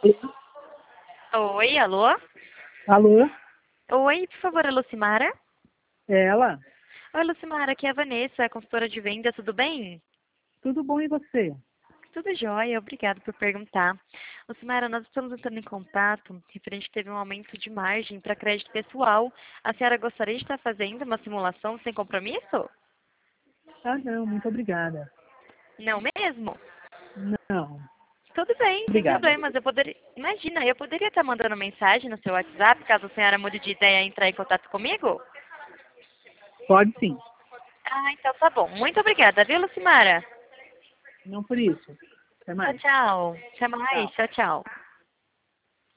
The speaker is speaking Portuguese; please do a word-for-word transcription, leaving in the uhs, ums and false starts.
Oi, alô? Alô? Oi, por favor, a Lucimara? É ela? Oi, Lucimara, aqui é a Vanessa, consultora de venda, tudo bem? Tudo bom e você? Tudo jóia, obrigada por perguntar. Lucimara, nós estamos entrando em contato referente teve um aumento de margem para crédito pessoal. A senhora gostaria de estar fazendo uma simulação sem compromisso? Ah, não, muito obrigada. Não mesmo? Não, Tudo bem, sem obrigada. problemas. Eu poderia, imagina, eu poderia estar mandando mensagem no seu WhatsApp caso a senhora mude de ideia e entrar em contato comigo? Pode sim, Ah, então tá bom. Muito obrigada, viu, Lucimara? não por isso. Até Tchau, mais. tchau. Até mais. Tchau. Tchau, tchau.